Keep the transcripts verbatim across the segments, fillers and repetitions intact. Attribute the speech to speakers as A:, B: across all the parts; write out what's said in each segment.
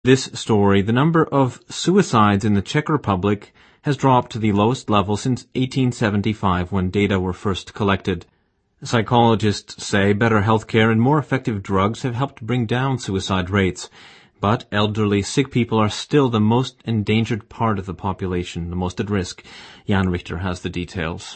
A: this story, the number of suicides in the Czech Republic has dropped to the lowest level since eighteen seventy-five, when data were first collected. Psychologists say better healthcare and more effective drugs have helped bring down suicide rates. But elderly, sick people are still the most endangered part of the population, the most at risk. Jan Richter has the details.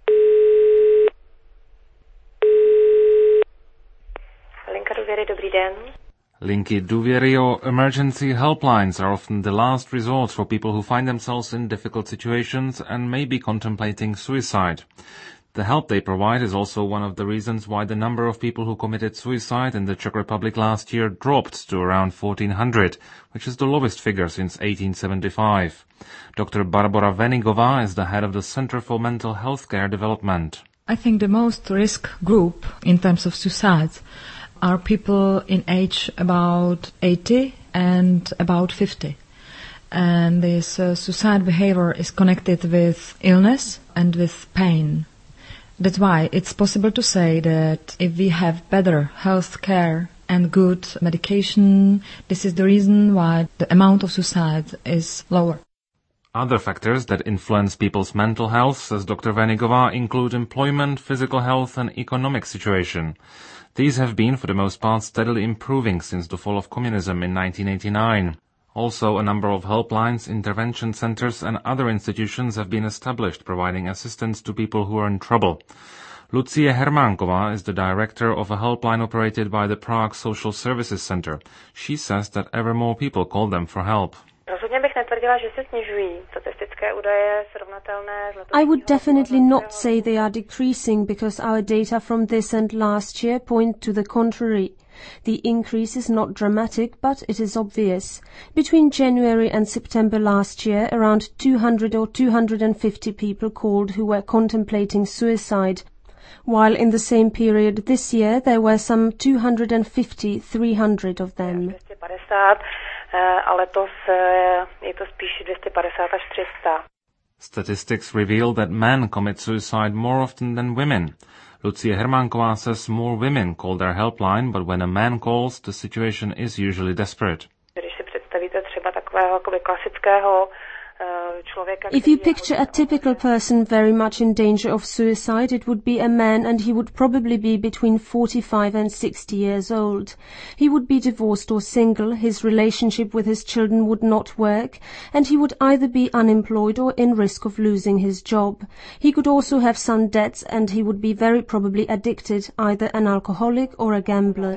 B: Linka Důvěry, dobrý den.
C: Linky Důvěry or emergency helplines are often the last resort for people who find themselves in difficult situations and may be contemplating suicide. The help they provide is also one of the reasons why the number of people who committed suicide in the Czech Republic last year dropped to around fourteen hundred, which is the lowest figure since eighteen seventy-five. Doctor Barbora Venigová is the head of the Center for Mental Health Care Development.
D: I think the most risk group in terms of suicide are people in age about eighty and about fifty. And this uh, suicide behavior is connected with illness and with pain. That's why it's possible to say that if we have better health care and good medication, this is the reason why the amount of suicide is lower.
C: Other factors that influence people's mental health, says Doctor Venigová, include employment, physical health and economic situation. These have been, for the most part, steadily improving since the fall of communism in nineteen eighty-nine. Also, a number of helplines, intervention centers and other institutions have been established, providing assistance to people who are in trouble. Lucie Hermánková is the director of a helpline operated by the Prague Social Services Center. She says that ever more people call them for help.
E: I would definitely not say they are decreasing because our data from this and last year point to the contrary. The increase is not dramatic, but it is obvious. Between January and September last year, around two hundred or two hundred fifty people called who were contemplating suicide, while in the same period this year there were some two hundred fifty to three hundred of them.
C: Statistics reveal that men commit suicide more often than women. Lucie Hermánková says more women call their helpline, but when a man calls, the situation is usually desperate.
E: If you picture a typical person very much in danger of suicide, it would be a man, and he would probably be between forty-five and sixty years old. He would be divorced or single, his relationship with his children would not work, and he would either be unemployed or in risk of losing his job. He could also have some debts, and he would be very probably addicted, either an alcoholic or a gambler.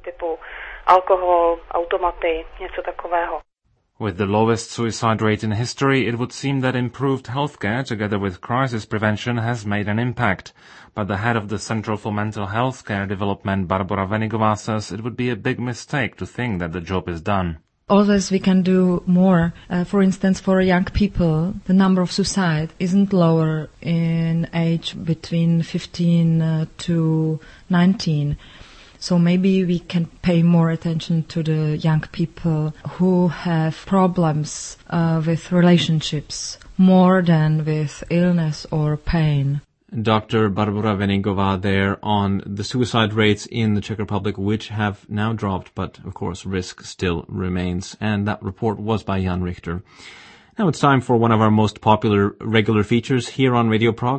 C: With the lowest suicide rate in history, it would seem that improved healthcare together with crisis prevention has made an impact. But the head of the Central for Mental Health Care Development, Barbora Venigová, says it would be a big mistake to think that the job is done.
D: Always we can do more. Uh, for instance, for young people, the number of suicide isn't lower in age between fifteen uh, to nineteen. So maybe we can pay more attention to the young people who have problems uh, with relationships more than with illness or pain.
A: Doctor Barbora Venigová there on the suicide rates in the Czech Republic, which have now dropped, but of course risk still remains. And that report was by Jan Richter. Now it's time for one of our most popular regular features here on Radio Prague.